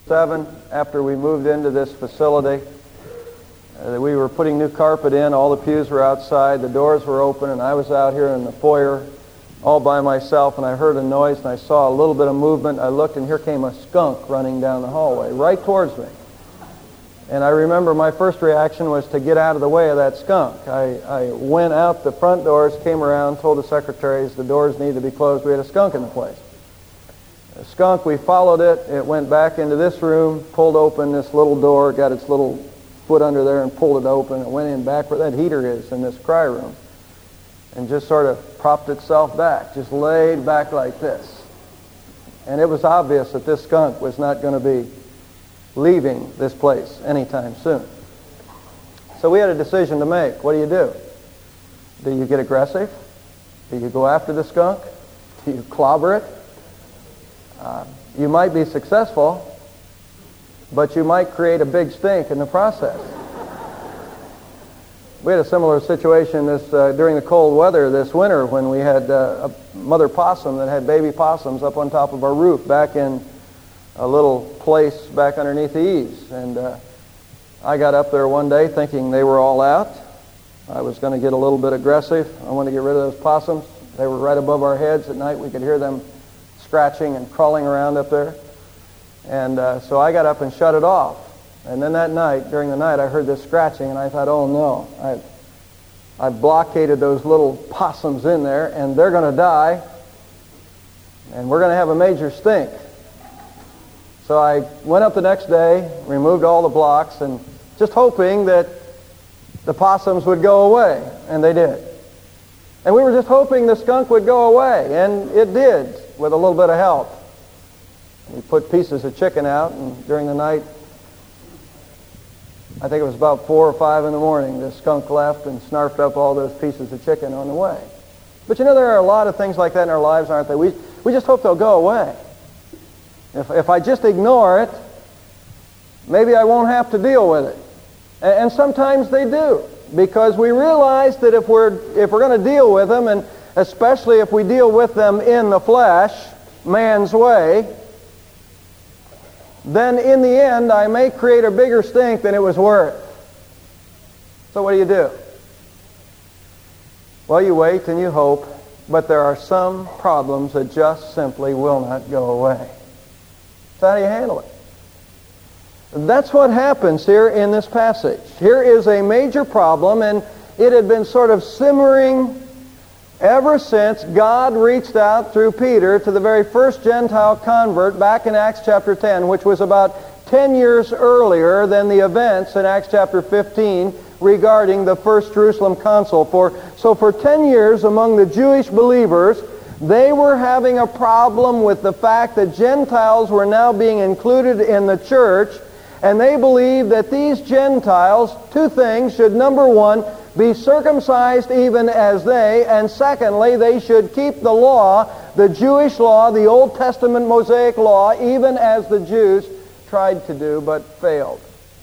7, after we moved into this facility, we were putting new carpet in. All the pews were outside. The doors were open, and I was out here in the foyer all by myself, and I heard a noise, and I saw a little bit of movement. I looked, and here came a skunk running down the hallway right towards me. And I remember my first reaction was to get out of the way of that skunk. I went out the front doors, came around, told the secretaries the doors need to be closed. We had a skunk in the place. The skunk, we followed it. It went back into this room, pulled open this little door, got its little foot under there and pulled it open. It went in back where that heater is in this cry room and just sort of propped itself back, just laid back like this. And it was obvious that this skunk was not going to be leaving this place anytime soon. So we had a decision to make. What do? Do you get aggressive? Do you go after the skunk? Do you clobber it? You might be successful, but you might create a big stink in the process. We had a similar situation during the cold weather this winter when we had a mother possum that had baby possums up on top of our roof back in a little place back underneath the eaves. And I got up there one day thinking they were all out. I was going to get a little bit aggressive. I wanted to get rid of those possums. They were right above our heads at night. We could hear them scratching and crawling around up there. And so I got up and shut it off. And then that night, during the night, I heard this scratching, and I thought, oh no, I've blockaded those little possums in there, and they're going to die, and we're going to have a major stink. So I went up the next day, removed all the blocks, and just hoping that the possums would go away, and they did. And we were just hoping the skunk would go away, and it did, with a little bit of help. We put pieces of chicken out, and during the night, I think it was about 4 or 5 in the morning, the skunk left and snarfed up all those pieces of chicken on the way. But you know, there are a lot of things like that in our lives, aren't there? We just hope they'll go away. If I just ignore it, maybe I won't have to deal with it. And sometimes they do, because we realize that if we're going to deal with them, and especially if we deal with them in the flesh, man's way, then in the end I may create a bigger stink than it was worth. So what do? Well, you wait and you hope, but there are some problems that just simply will not go away. So how do you handle it? That's what happens here in this passage. Here is a major problem, and it had been sort of simmering ever since God reached out through Peter to the very first Gentile convert back in Acts chapter 10, which was about 10 years earlier than the events in Acts chapter 15 regarding the first Jerusalem council. So for 10 years among the Jewish believers, they were having a problem with the fact that Gentiles were now being included in the church, and they believed that these Gentiles, two things, should, number one, be circumcised even as they, and secondly, they should keep the law, the Jewish law, the Old Testament Mosaic law, even as the Jews tried to do but failed.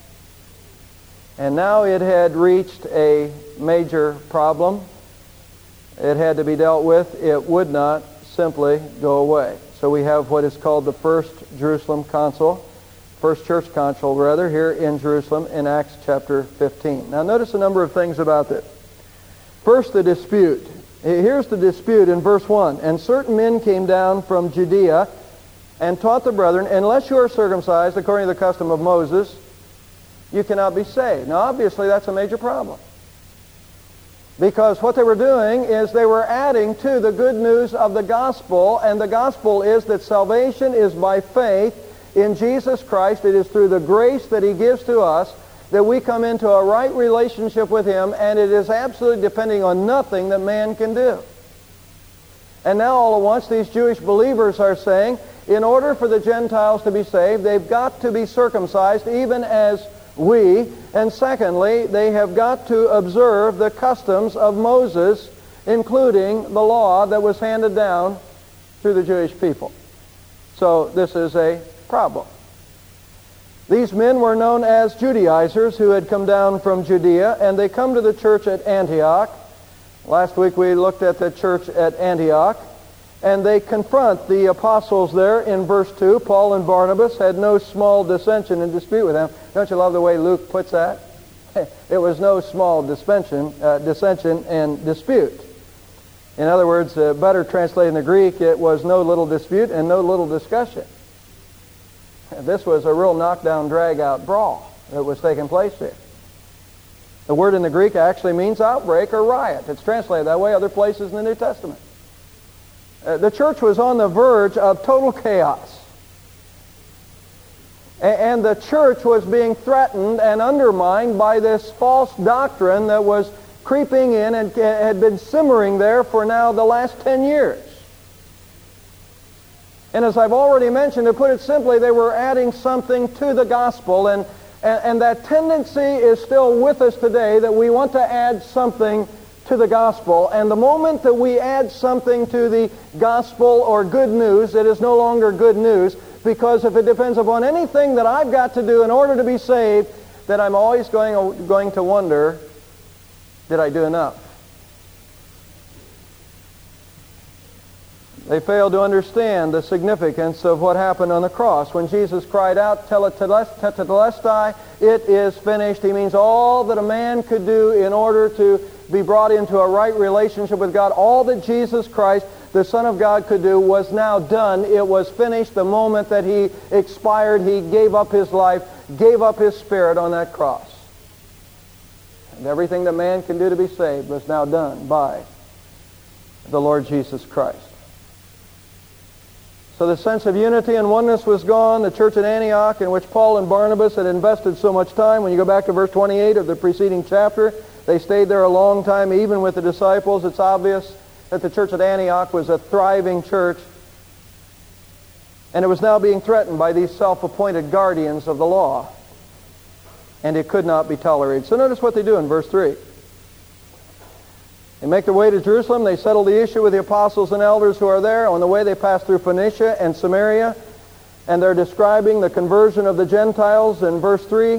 And now it had reached a major problem. It had to be dealt with. It would not simply go away. So we have what is called the First Jerusalem Council, First Church Council, rather, here in Jerusalem in Acts chapter 15. Now notice a number of things about this. First, the dispute. Here's the dispute in verse 1. And certain men came down from Judea and taught the brethren, unless you are circumcised according to the custom of Moses, you cannot be saved. Now obviously that's a major problem. Because what they were doing is they were adding to the good news of the gospel, and the gospel is that salvation is by faith in Jesus Christ. It is through the grace that He gives to us that we come into a right relationship with Him, and it is absolutely depending on nothing that man can do. And now all at once these Jewish believers are saying, in order for the Gentiles to be saved, they've got to be circumcised even as we, and secondly, they have got to observe the customs of Moses, including the law that was handed down through the Jewish people. So this is a problem. These men were known as Judaizers who had come down from Judea, and they come to the church at Antioch. Last week we looked at the church at Antioch, And they confront the apostles there in verse 2. Paul and Barnabas had no small dissension and dispute with them. Don't you love the way Luke puts that? It was no small dissension and dispute. In other words, better translated in the Greek, it was no little dispute and no little discussion. This was a real knockdown, drag-out brawl that was taking place here. The word in the Greek actually means outbreak or riot. It's translated that way other places in the New Testament. The church was on the verge of total chaos. And the church was being threatened and undermined by this false doctrine that was creeping in and had been simmering there for now the last 10 years. And as I've already mentioned, to put it simply, they were adding something to the gospel, and that tendency is still with us today, that we want to add something to the gospel. And the moment that we add something to the gospel or good news, it is no longer good news, because if it depends upon anything that I've got to do in order to be saved, then I'm always going to wonder, did I do enough? They failed to understand the significance of what happened on the cross. When Jesus cried out, tetelestai, it is finished, he means all that a man could do in order to be brought into a right relationship with God. All that Jesus Christ, the Son of God, could do was now done. It was finished the moment that he expired. He gave up his life, gave up his spirit on that cross. And everything that man can do to be saved was now done by the Lord Jesus Christ. So the sense of unity and oneness was gone. The church at Antioch, in which Paul and Barnabas had invested so much time, when you go back to verse 28 of the preceding chapter, they stayed there a long time, even with the disciples. It's obvious that the church at Antioch was a thriving church, and it was now being threatened by these self-appointed guardians of the law, and it could not be tolerated. So notice what they do in verse 3. They make their way to Jerusalem. They settle the issue with the apostles and elders who are there. On the way, they pass through Phoenicia and Samaria, and they're describing the conversion of the Gentiles in verse 3.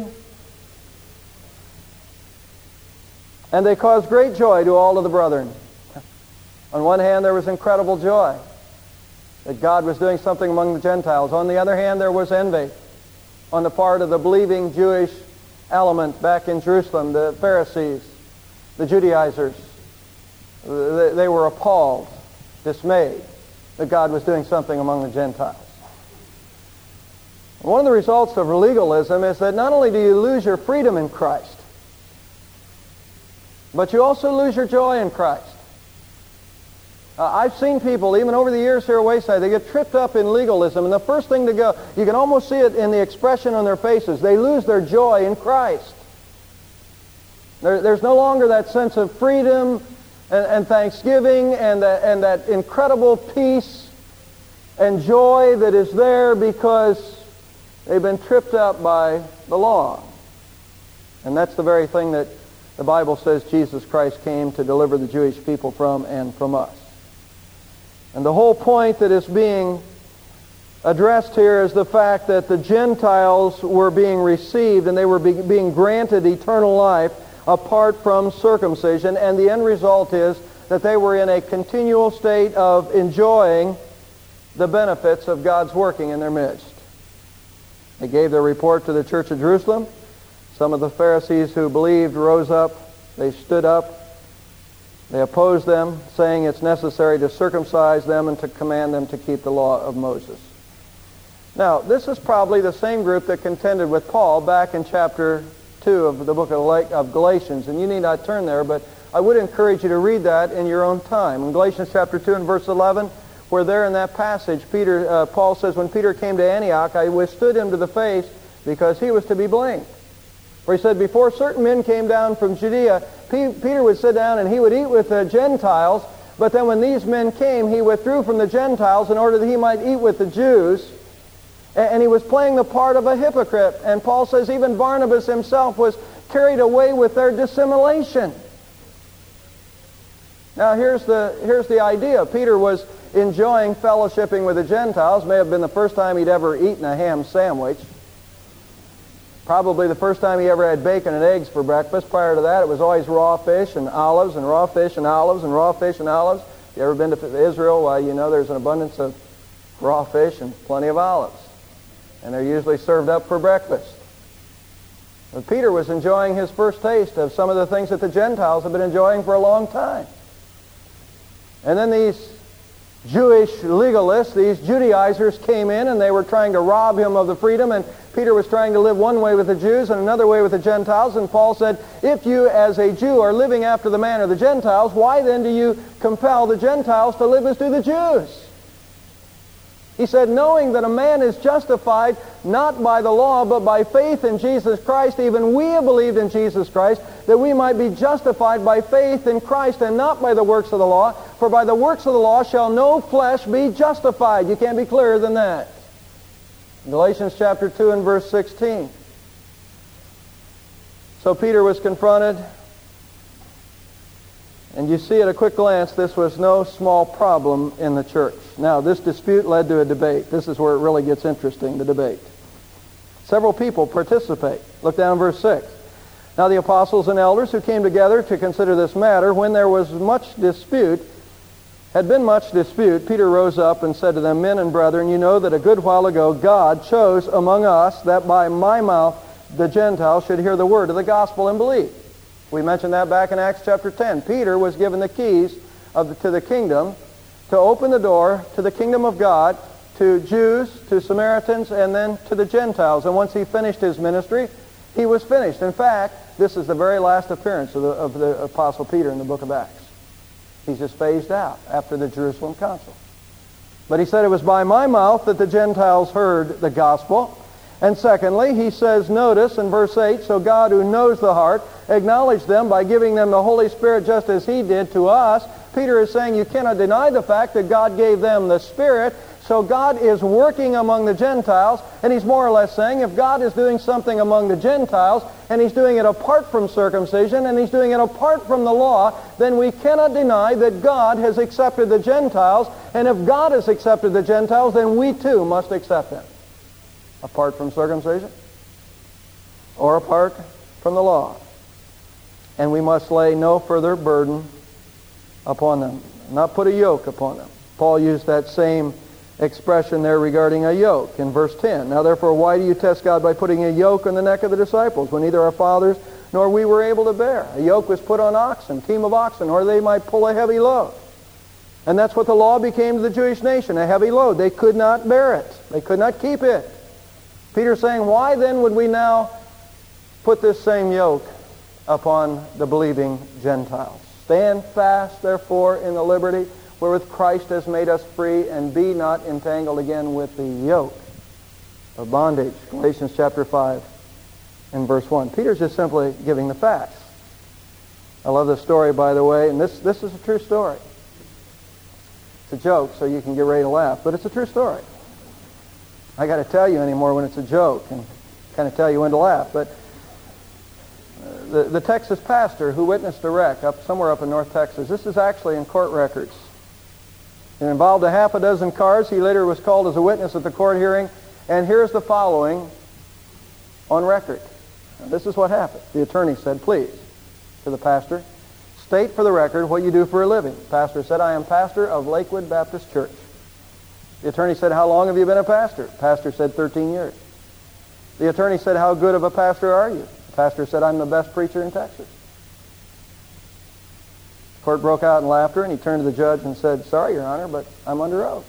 And they caused great joy to all of the brethren. On one hand, there was incredible joy that God was doing something among the Gentiles. On the other hand, there was envy on the part of the believing Jewish element back in Jerusalem, the Pharisees, the Judaizers. They were appalled, dismayed that God was doing something among the Gentiles. One of the results of legalism is that not only do you lose your freedom in Christ, but you also lose your joy in Christ. I've seen people, even over the years here at Wayside, they get tripped up in legalism, and the first thing to go, you can almost see it in the expression on their faces, they lose their joy in Christ. There's no longer that sense of freedom and thanksgiving and that incredible peace and joy that is there because they've been tripped up by the law. And that's the very thing that the Bible says Jesus Christ came to deliver the Jewish people from and from us. And the whole point that is being addressed here is the fact that the Gentiles were being received and they were being granted eternal life apart from circumcision, and the end result is that they were in a continual state of enjoying the benefits of God's working in their midst. They gave their report to the church of Jerusalem. Some of the Pharisees who believed rose up. They stood up. They opposed them, saying it's necessary to circumcise them and to command them to keep the law of Moses. Now, this is probably the same group that contended with Paul back in chapter 2 of the book of Galatians, and you need not turn there, but I would encourage you to read that in your own time. In Galatians chapter 2 and verse 11, where there in that passage, Paul says, when Peter came to Antioch, I withstood him to the face because he was to be blamed. For he said, before certain men came down from Judea, Peter would sit down and he would eat with the Gentiles, but then when these men came, he withdrew from the Gentiles in order that he might eat with the Jews. And he was playing the part of a hypocrite. And Paul says even Barnabas himself was carried away with their dissimulation. Now here's the idea. Peter was enjoying fellowshipping with the Gentiles. May have been the first time he'd ever eaten a ham sandwich. Probably the first time he ever had bacon and eggs for breakfast. Prior to that, it was always raw fish and olives and raw fish and olives and raw fish and olives. If you ever been to Israel, well, you know there's an abundance of raw fish and plenty of olives. And they're usually served up for breakfast. But Peter was enjoying his first taste of some of the things that the Gentiles have been enjoying for a long time. And then these Jewish legalists, these Judaizers came in and they were trying to rob him of the freedom, and Peter was trying to live one way with the Jews and another way with the Gentiles, and Paul said, if you as a Jew are living after the manner of the Gentiles, why then do you compel the Gentiles to live as do the Jews? He said, knowing that a man is justified not by the law, but by faith in Jesus Christ, even we have believed in Jesus Christ, that we might be justified by faith in Christ and not by the works of the law. For by the works of the law shall no flesh be justified. You can't be clearer than that. Galatians chapter 2 and verse 16. So Peter was confronted. And you see at a quick glance, this was no small problem in the church. Now, this dispute led to a debate. This is where it really gets interesting, the debate. Several people participate. Look down verse 6. Now the apostles and elders who came together to consider this matter, when there was had been much dispute, Peter rose up and said to them, Men and brethren, you know that a good while ago God chose among us that by my mouth the Gentiles should hear the word of the gospel and believe. We mentioned that back in Acts chapter 10. Peter was given the keys to the kingdom to open the door to the kingdom of God to Jews, to Samaritans, and then to the Gentiles. And once he finished his ministry, he was finished. In fact, this is the very last appearance of the Apostle Peter in the book of Acts. He's just phased out after the Jerusalem council. But he said it was by my mouth that the Gentiles heard the gospel. And secondly, he says, notice in verse 8, so God who knows the heart acknowledged them by giving them the Holy Spirit just as he did to us. Peter is saying you cannot deny the fact that God gave them the Spirit. So God is working among the Gentiles, and he's more or less saying if God is doing something among the Gentiles, and he's doing it apart from circumcision, and he's doing it apart from the law, then we cannot deny that God has accepted the Gentiles, and if God has accepted the Gentiles, then we too must accept them. Apart from circumcision, or apart from the law. And we must lay no further burden upon them, not put a yoke upon them. Paul used that same expression there regarding a yoke in verse 10. Now therefore, why do you test God by putting a yoke on the neck of the disciples when neither our fathers nor we were able to bear? A yoke was put on oxen, team of oxen, or they might pull a heavy load. And that's what the law became to the Jewish nation, a heavy load. They could not bear it. They could not keep it. Peter's saying, why then would we now put this same yoke upon the believing Gentiles? Stand fast, therefore, in the liberty wherewith Christ has made us free, and be not entangled again with the yoke of bondage. Galatians chapter 5 and verse 1. Peter's just simply giving the facts. I love this story, by the way, and this is a true story. It's a joke, so you can get ready to laugh, but it's a true story. I got to tell you anymore when it's a joke and kind of tell you when to laugh. But the Texas pastor who witnessed a wreck somewhere up in North Texas, this is actually in court records. It involved a half a dozen cars. He later was called as a witness at the court hearing. And here's the following on record. Now, this is what happened. The attorney said, please, to the pastor, state for the record what you do for a living. The pastor said, I am pastor of Lakewood Baptist Church. The attorney said, how long have you been a pastor? The pastor said, 13 years. The attorney said, how good of a pastor are you? The pastor said, I'm the best preacher in Texas. The court broke out in laughter, and he turned to the judge and said, sorry, Your Honor, but I'm under oath.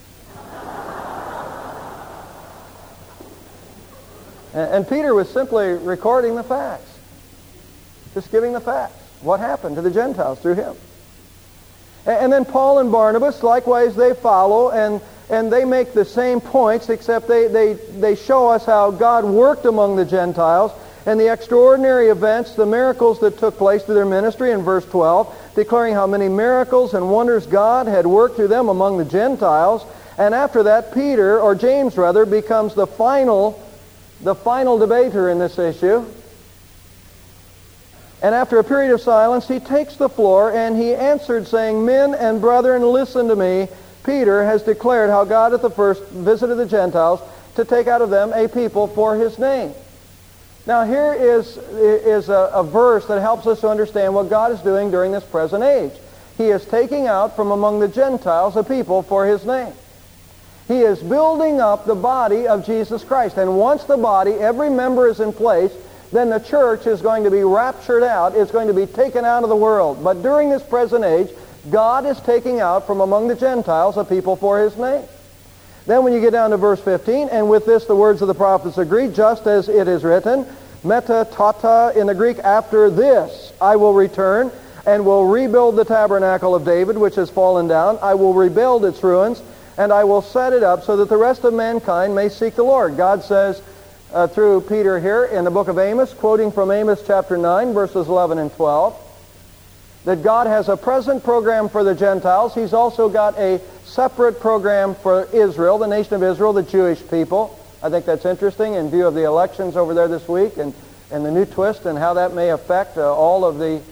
And Peter was simply recording the facts. Just giving the facts. What happened to the Gentiles through him. And then Paul and Barnabas, likewise, they follow, and they make the same points, except they show us how God worked among the Gentiles and the extraordinary events, the miracles that took place through their ministry in verse 12, declaring how many miracles and wonders God had worked through them among the Gentiles. And after that, Peter, or James rather, becomes the final debater in this issue. And after a period of silence, he takes the floor and he answered, saying, Men and brethren, listen to me. Peter has declared how God at the first visited the Gentiles to take out of them a people for his name. Now here is a verse that helps us to understand what God is doing during this present age. He is taking out from among the Gentiles a people for His name. He is building up the body of Jesus Christ. And once the body, every member is in place, then the church is going to be raptured out. It's going to be taken out of the world. But during this present age, God is taking out from among the Gentiles a people for His name. Then when you get down to verse 15, and with this the words of the prophets agree, just as it is written, meta tata in the Greek, after this I will return and will rebuild the tabernacle of David, which has fallen down. I will rebuild its ruins, and I will set it up so that the rest of mankind may seek the Lord. God says through Peter here in the book of Amos, quoting from Amos chapter 9, verses 11 and 12, that God has a present program for the Gentiles. He's also got a separate program for Israel, the nation of Israel, the Jewish people. I think that's interesting in view of the elections over there this week and the new twist and how that may affect all of the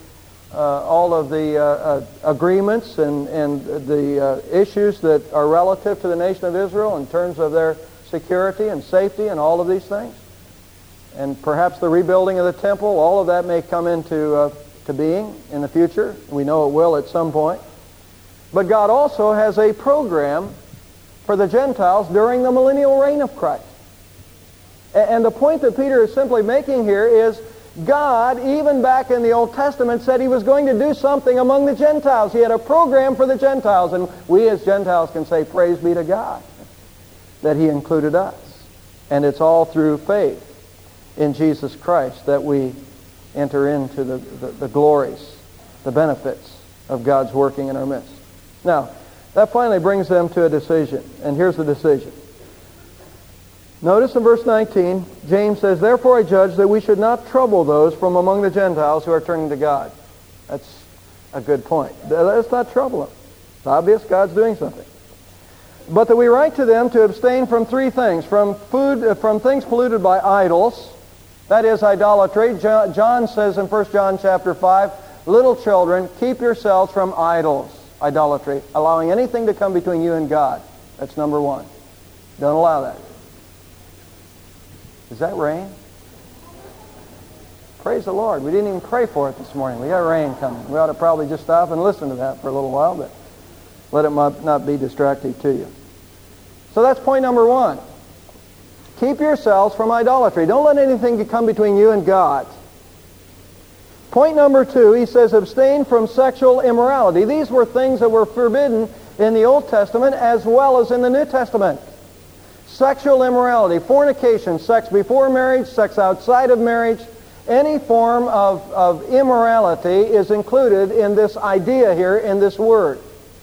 agreements and the issues that are relative to the nation of Israel in terms of their security and safety and all of these things. And perhaps the rebuilding of the temple, all of that may come into being in the future. We know it will at some point. But God also has a program for the Gentiles during the millennial reign of Christ. And the point that Peter is simply making here is God, even back in the Old Testament, said He was going to do something among the Gentiles. He had a program for the Gentiles. And we as Gentiles can say, praise be to God that He included us. And it's all through faith in Jesus Christ that we enter into the glories, the benefits of God's working in our midst. Now, that finally brings them to a decision. And here's the decision. Notice in verse 19, James says, therefore I judge that we should not trouble those from among the Gentiles who are turning to God. That's a good point. Let's not trouble them. It's obvious God's doing something. But that we write to them to abstain from three things. From things polluted by idols, that is idolatry. John says in 1 John chapter 5, little children, keep yourselves from idols, idolatry, allowing anything to come between you and God. That's number one. Don't allow that. Is that rain? Praise the Lord. We didn't even pray for it this morning. We got rain coming. We ought to probably just stop and listen to that for a little while, but let it not be distracting to you. So that's point number one. Keep yourselves from idolatry. Don't let anything come between you and God. Point number two, he says, abstain from sexual immorality. These were things that were forbidden in the Old Testament as well as in the New Testament. Sexual immorality, fornication, sex before marriage, sex outside of marriage, any form of immorality is included in this idea here, in this word.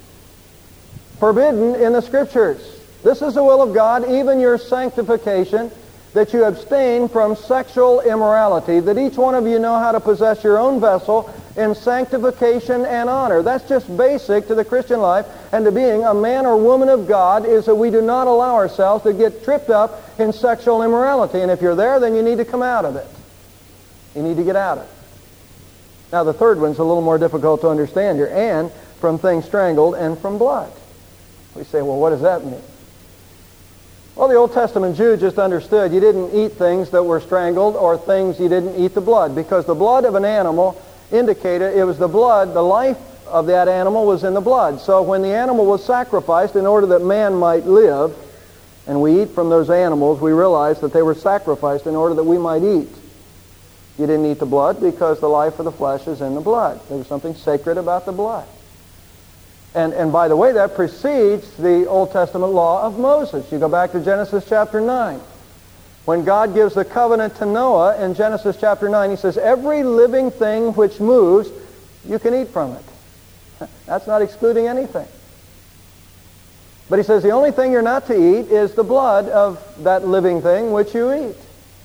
Forbidden in the Scriptures. This is the will of God, even your sanctification, that you abstain from sexual immorality, that each one of you know how to possess your own vessel in sanctification and honor. That's just basic to the Christian life and to being a man or woman of God, is that we do not allow ourselves to get tripped up in sexual immorality. And if you're there, then you need to come out of it. You need to get out of it. Now the third one's a little more difficult to understand here. And from things strangled and from blood. We say, well, what does that mean? Well, the Old Testament Jew just understood you didn't eat things that were strangled or things you didn't eat the blood, because the blood of an animal indicated it was the blood, the life of that animal was in the blood. So when the animal was sacrificed in order that man might live, and we eat from those animals, we realize that they were sacrificed in order that we might eat. You didn't eat the blood because the life of the flesh is in the blood. There was something sacred about the blood. And by the way, that precedes the Old Testament law of Moses. You go back to Genesis chapter 9. When God gives the covenant to Noah in Genesis chapter 9, He says, every living thing which moves, you can eat from it. That's not excluding anything. But He says the only thing you're not to eat is the blood of that living thing which you eat.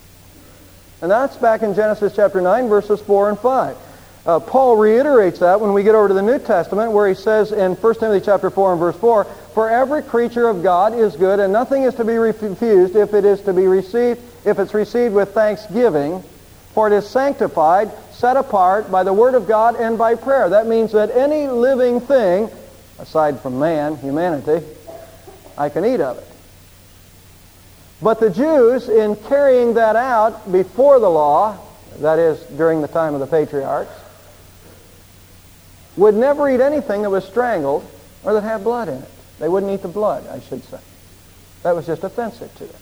And that's back in Genesis chapter 9, verses 4 and 5. Paul reiterates that when we get over to the New Testament, where he says in 1 Timothy chapter 4 and verse 4, for every creature of God is good, and nothing is to be refused if it's received with thanksgiving, for it is sanctified, set apart by the word of God and by prayer. That means that any living thing, aside from man, humanity, I can eat of it. But the Jews, in carrying that out before the law, that is, during the time of the patriarchs, would never eat anything that was strangled or that had blood in it. They wouldn't eat the blood, I should say. That was just offensive to them.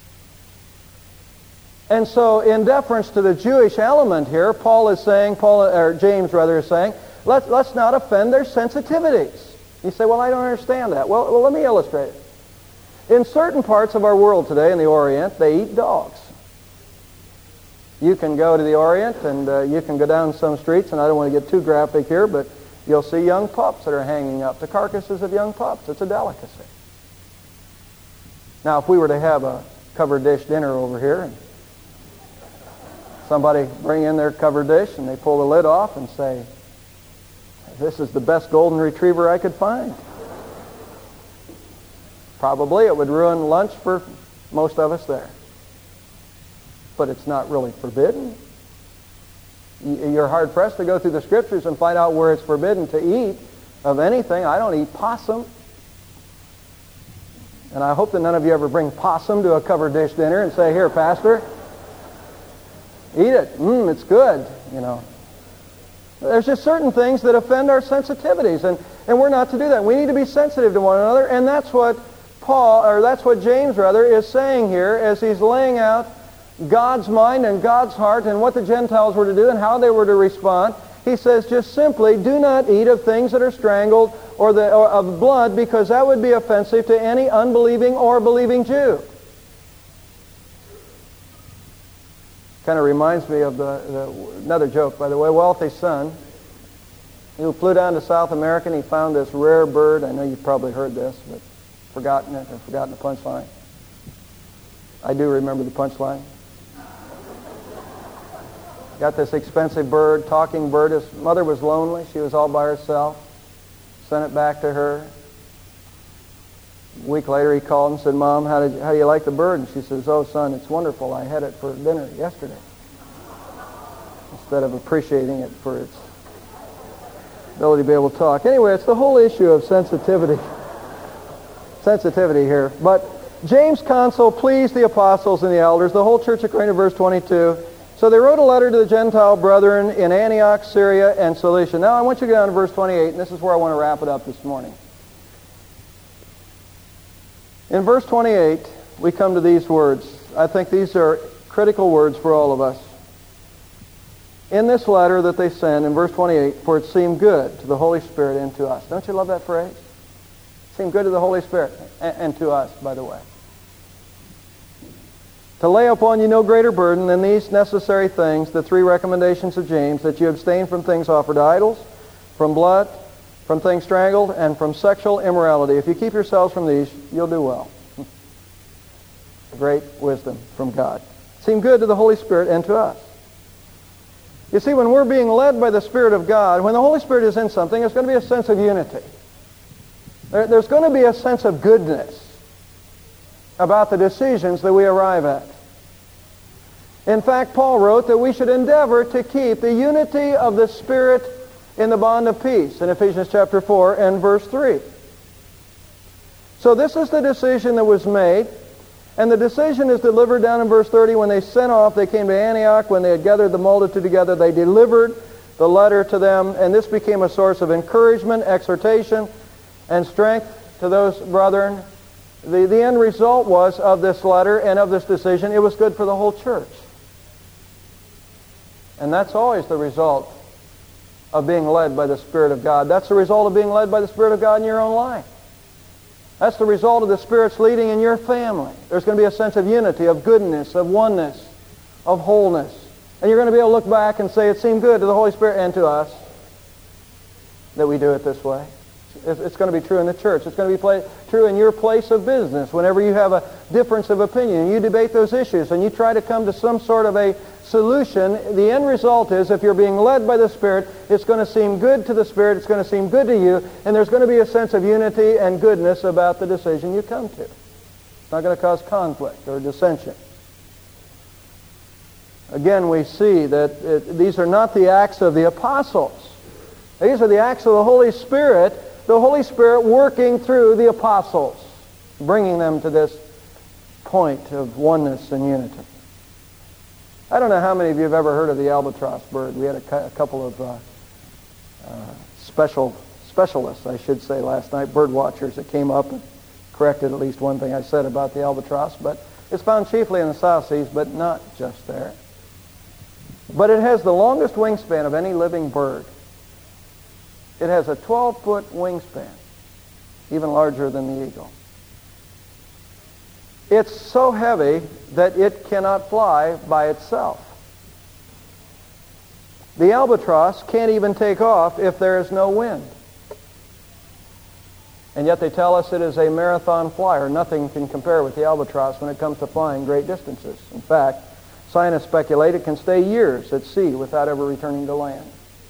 And so, in deference to the Jewish element here, James is saying, let's not offend their sensitivities. You say, well, I don't understand that. Well, let me illustrate it. In certain parts of our world today, in the Orient, they eat dogs. You can go to the Orient and you can go down some streets, and I don't want to get too graphic here, but you'll see young pups that are hanging up, the carcasses of young pups. It's a delicacy. Now, if we were to have a covered dish dinner over here, and somebody bring in their covered dish and they pull the lid off and say, this is the best golden retriever I could find. Probably it would ruin lunch for most of us there. But it's not really forbidden. You're hard-pressed to go through the Scriptures and find out where it's forbidden to eat of anything. I don't eat possum. And I hope that none of you ever bring possum to a covered dish dinner and say, here, Pastor, eat it. It's good, you know. There's just certain things that offend our sensitivities, and we're not to do that. We need to be sensitive to one another, and that's what James is saying here as he's laying out God's mind and God's heart and what the Gentiles were to do and how they were to respond. He says just simply, do not eat of things that are strangled or of blood, because that would be offensive to any unbelieving or believing Jew. Kind of reminds me of another joke, by the way. Wealthy son who flew down to South America and he found this rare bird. I know you've probably heard this, but forgotten the punchline. I do remember the punchline. Got this expensive bird, talking bird. His mother was lonely. She was all by herself. Sent it back to her. A week later he called and said, Mom, how do you like the bird? And she says, oh, son, it's wonderful. I had it for dinner yesterday. Instead of appreciating it for its ability to be able to talk. Anyway, it's the whole issue of sensitivity. Sensitivity here. But James' counsel pleased the apostles and the elders, the whole church of Corinth, verse 22. So they wrote a letter to the Gentile brethren in Antioch, Syria, and Cilicia. Now I want you to go down to verse 28, and this is where I want to wrap it up this morning. In verse 28, we come to these words. I think these are critical words for all of us. In this letter that they send, in verse 28, for it seemed good to the Holy Spirit and to us. Don't you love that phrase? It seemed good to the Holy Spirit and to us, by the way. To lay upon you no greater burden than these necessary things, the three recommendations of James, that you abstain from things offered to idols, from blood, from things strangled, and from sexual immorality. If you keep yourselves from these, you'll do well. Great wisdom from God. Seem good to the Holy Spirit and to us. You see, when we're being led by the Spirit of God, when the Holy Spirit is in something, there's going to be a sense of unity. There's going to be a sense of goodness about the decisions that we arrive at. In fact, Paul wrote that we should endeavor to keep the unity of the Spirit in the bond of peace in Ephesians chapter 4 and verse 3. So this is the decision that was made, and the decision is delivered down in verse 30. When they sent off, they came to Antioch. When they had gathered the multitude together, they delivered the letter to them, and this became a source of encouragement, exhortation, and strength to those brethren. The end result was of this letter and of this decision, it was good for the whole church. And that's always the result of being led by the Spirit of God. That's the result of being led by the Spirit of God in your own life. That's the result of the Spirit's leading in your family. There's going to be a sense of unity, of goodness, of oneness, of wholeness. And you're going to be able to look back and say, it seemed good to the Holy Spirit and to us that we do it this way. It's going to be true in the church. It's going to be true in your place of business. Whenever you have a difference of opinion, you debate those issues and you try to come to some sort of a solution, the end result is, if you're being led by the Spirit, it's going to seem good to the Spirit, it's going to seem good to you, and there's going to be a sense of unity and goodness about the decision you come to. It's not going to cause conflict or dissension. Again, we see that these are not the acts of the apostles. These are the acts of the Holy Spirit, the Holy Spirit working through the apostles, bringing them to this point of oneness and unity. I don't know how many of you have ever heard of the albatross bird. We had a couple of specialists, I should say, last night, bird watchers that came up and corrected at least one thing I said about the albatross. But it's found chiefly in the South Seas, but not just there. But it has the longest wingspan of any living bird. It has a 12-foot wingspan, even larger than the eagle. It's so heavy that it cannot fly by itself. The albatross can't even take off if there is no wind. And yet they tell us it is a marathon flyer. Nothing can compare with the albatross when it comes to flying great distances. In fact, scientists speculate it can stay years at sea without ever returning to land.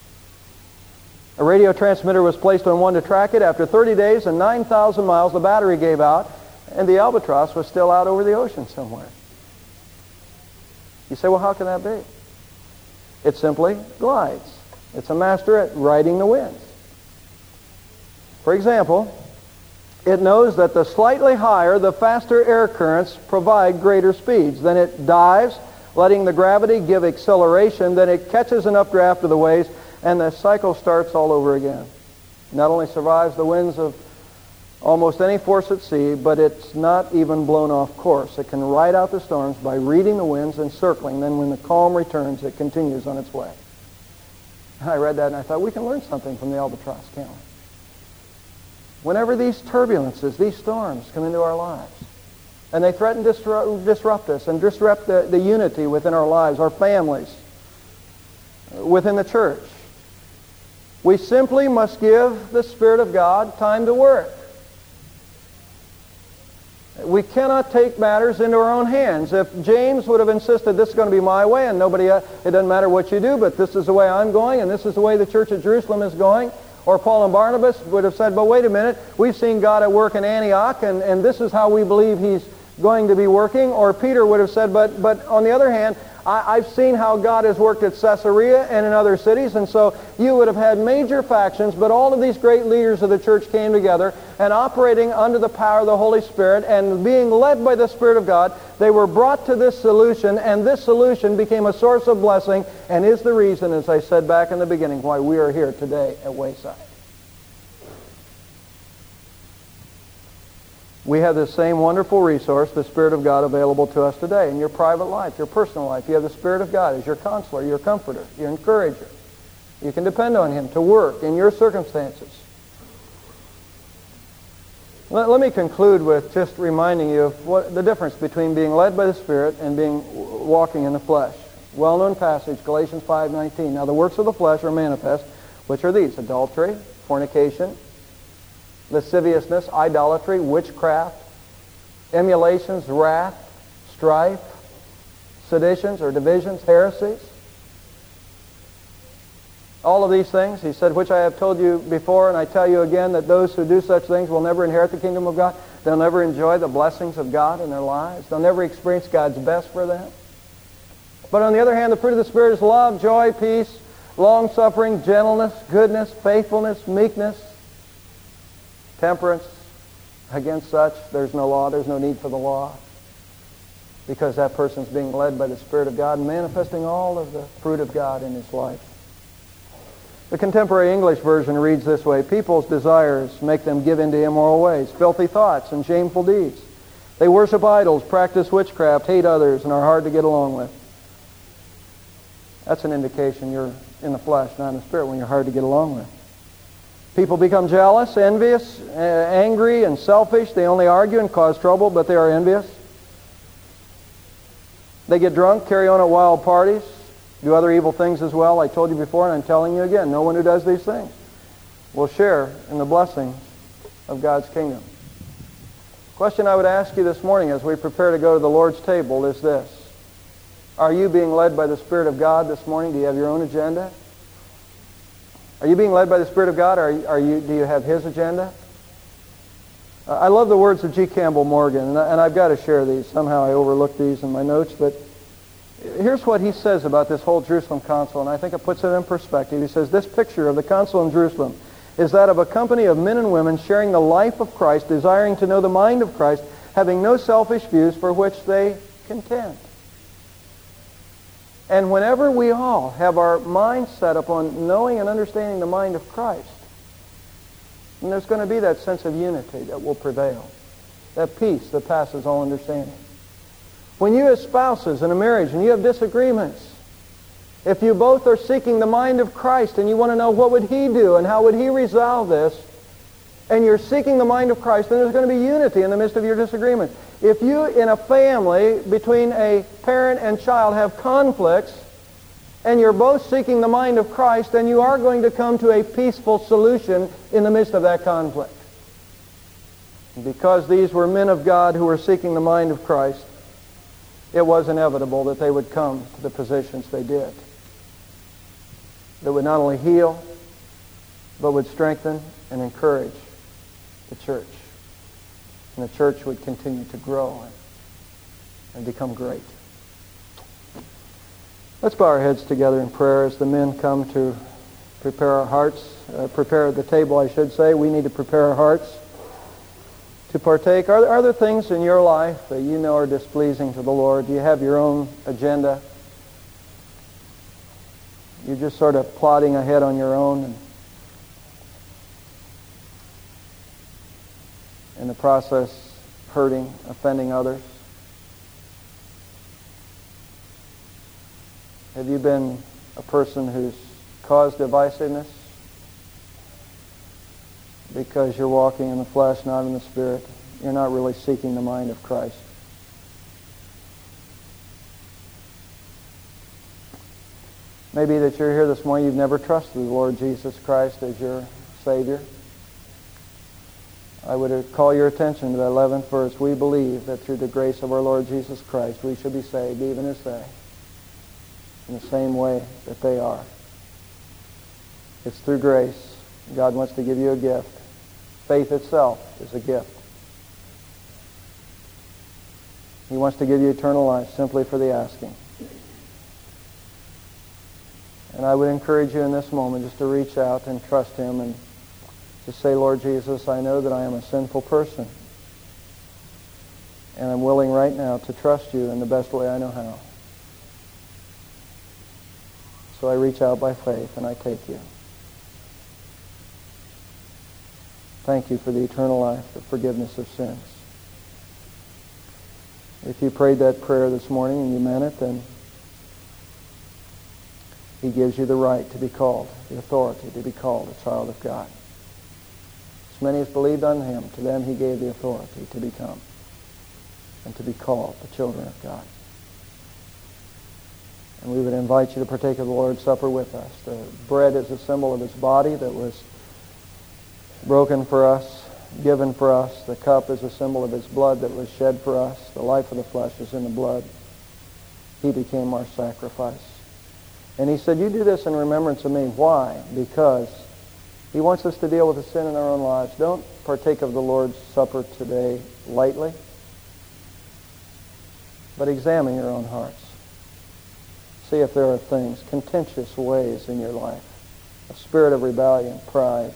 A radio transmitter was placed on one to track it. After 30 days and 9,000 miles, the battery gave out, and the albatross was still out over the ocean somewhere. You say, well, how can that be? It simply glides. It's a master at riding the winds. For example, it knows that the slightly higher, the faster air currents provide greater speeds. Then it dives, letting the gravity give acceleration. Then it catches an updraft of the waves, and the cycle starts all over again. Not only survives the winds of almost any force at sea, but it's not even blown off course. It can ride out the storms by reading the winds and circling. Then when the calm returns, it continues on its way. I read that and I thought, we can learn something from the albatross, can't we? Whenever these turbulences, these storms come into our lives, and they threaten to disrupt us and disrupt the unity within our lives, our families, within the church, we simply must give the Spirit of God time to work. We cannot take matters into our own hands. If James would have insisted this is going to be my way and nobody, it doesn't matter what you do, but this is the way I'm going and this is the way the church at Jerusalem is going, or Paul and Barnabas would have said, but wait a minute, we've seen God at work in Antioch and this is how we believe He's going to be working. Or Peter would have said, but on the other hand, I've seen how God has worked at Caesarea and in other cities, and so you would have had major factions, but all of these great leaders of the church came together, and operating under the power of the Holy Spirit and being led by the Spirit of God, they were brought to this solution, and this solution became a source of blessing and is the reason, as I said back in the beginning, why we are here today at Wayside. We have this same wonderful resource, the Spirit of God, available to us today in your private life, your personal life. You have the Spirit of God as your counselor, your comforter, your encourager. You can depend on Him to work in your circumstances. Let me conclude with just reminding you of what the difference between being led by the Spirit and walking in the flesh. Well-known passage, Galatians 5:19. Now the works of the flesh are manifest, which are these: adultery, fornication, lasciviousness, idolatry, witchcraft, emulations, wrath, strife, seditions or divisions, heresies. All of these things, he said, which I have told you before, and I tell you again, that those who do such things will never inherit the kingdom of God. They'll never enjoy the blessings of God in their lives. They'll never experience God's best for them. But on the other hand, the fruit of the Spirit is love, joy, peace, long-suffering, gentleness, goodness, faithfulness, meekness, temperance. Against such, there's no law. There's no need for the law, because that person's being led by the Spirit of God and manifesting all of the fruit of God in his life. The contemporary English version reads this way: people's desires make them give in to immoral ways, filthy thoughts, and shameful deeds. They worship idols, practice witchcraft, hate others, and are hard to get along with. That's an indication you're in the flesh, not in the Spirit, when you're hard to get along with. People become jealous, envious, angry, and selfish. They only argue and cause trouble, but they are envious. They get drunk, carry on at wild parties, do other evil things as well. I told you before, and I'm telling you again, no one who does these things will share in the blessings of God's kingdom. The question I would ask you this morning as we prepare to go to the Lord's table is this: are you being led by the Spirit of God this morning? Do you have your own agenda? Are you being led by the Spirit of God, or do you have His agenda? I love the words of G. Campbell Morgan, and I've got to share these. Somehow I overlooked these in my notes, but here's what he says about this whole Jerusalem Council, and I think it puts it in perspective. He says, this picture of the council in Jerusalem is that of a company of men and women sharing the life of Christ, desiring to know the mind of Christ, having no selfish views for which they contend. And whenever we all have our minds set upon knowing and understanding the mind of Christ, And there's going to be that sense of unity that will prevail. That peace that passes all understanding. When you as spouses in a marriage and you have disagreements, if you both are seeking the mind of Christ and you want to know what would He do and how would He resolve this, and you're seeking the mind of Christ, then there's going to be unity in the midst of your disagreement. If you in a family between a parent and child have conflicts and you're both seeking the mind of Christ, then you are going to come to a peaceful solution in the midst of that conflict. And because these were men of God who were seeking the mind of Christ, it was inevitable that they would come to the positions they did, that would not only heal, but would strengthen and encourage the church. And the church would continue to grow and become great. Let's bow our heads together in prayer as the men come to prepare our hearts, prepare the table, I should say. We need to prepare our hearts to partake. Are there things in your life that you know are displeasing to the Lord? Do you have your own agenda? You're just sort of plodding ahead on your own and in the process hurting, offending others? Have you been a person who's caused divisiveness because you're walking in the flesh, not in the Spirit? You're not really seeking the mind of Christ. Maybe that you're here this morning, you've never trusted the Lord Jesus Christ as your Savior. I would call your attention to that 11th verse. We believe that through the grace of our Lord Jesus Christ, we shall be saved, even as they, in the same way that they are. It's through grace. God wants to give you a gift. Faith itself is a gift. He wants to give you eternal life simply for the asking. And I would encourage you in this moment just to reach out and trust Him and to say, Lord Jesus, I know that I am a sinful person. And I'm willing right now to trust you in the best way I know how. So I reach out by faith and I take you. Thank you for the eternal life, the forgiveness of sins. If you prayed that prayer this morning and you meant it, then He gives you the right to be called, the authority to be called a child of God. As many as believed on Him, to them He gave the authority to become and to be called the children of God. And we would invite you to partake of the Lord's Supper with us. The bread is a symbol of His body that was broken for us, given for us. The cup is a symbol of His blood that was shed for us. The life of the flesh is in the blood. He became our sacrifice. And He said, you do this in remembrance of me. Why? Because He wants us to deal with the sin in our own lives. Don't partake of the Lord's Supper today lightly, but examine your own hearts. See if there are things, contentious ways in your life, a spirit of rebellion, pride,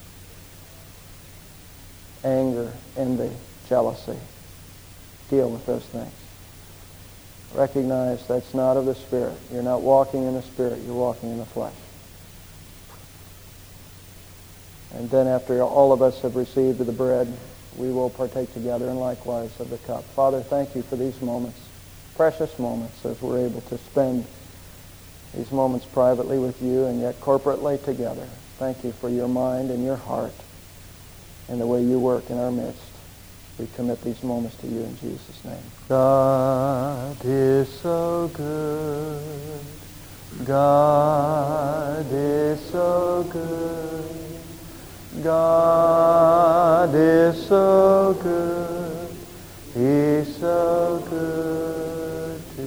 anger, envy, jealousy. Deal with those things. Recognize that's not of the Spirit. You're not walking in the Spirit, you're walking in the flesh. And then after all of us have received of the bread, we will partake together and likewise of the cup. Father, thank you for these moments, precious moments, as we're able to spend these moments privately with you and yet corporately together. Thank you for your mind and your heart and the way you work in our midst. We commit these moments to you in Jesus' name. God is so good. God is so good. God is so good. He's so good to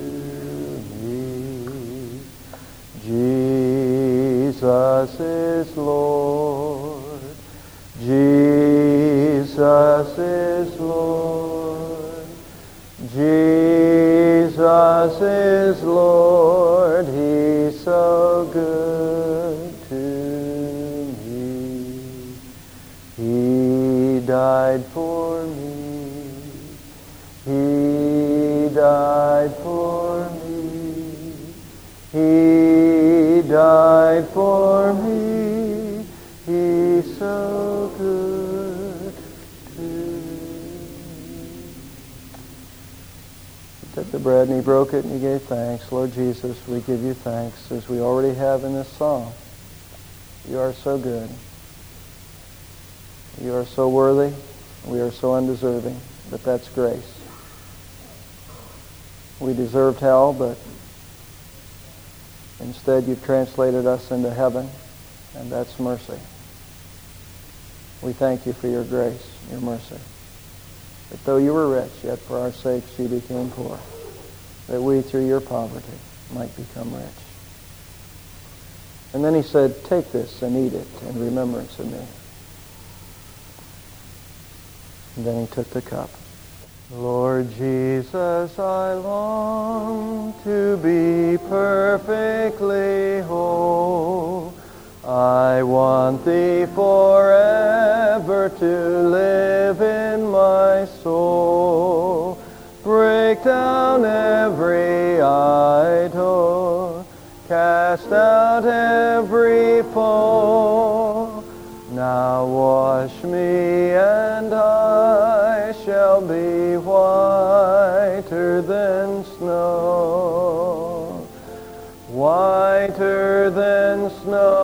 me. Jesus is Lord. Jesus is Lord. Jesus is Lord. He's so good to me. He died for me. He died for me. He died for me. He's so bread and he broke it and he gave thanks. Lord Jesus, we give you thanks as we already have in this song. You are so good. You are so worthy. We are so undeserving, but that's grace. We deserved hell, but instead you've translated us into heaven, and that's mercy. We thank you for your grace, your mercy. That though you were rich, yet for our sakes you became poor, that we through your poverty might become rich. And then he said, take this and eat it in remembrance of me. And then he took the cup. Lord Jesus, I long to be perfectly whole. I want thee forever to live in my soul. Break down every idol, cast out every foe. Now wash me and I shall be whiter than snow. Whiter than snow.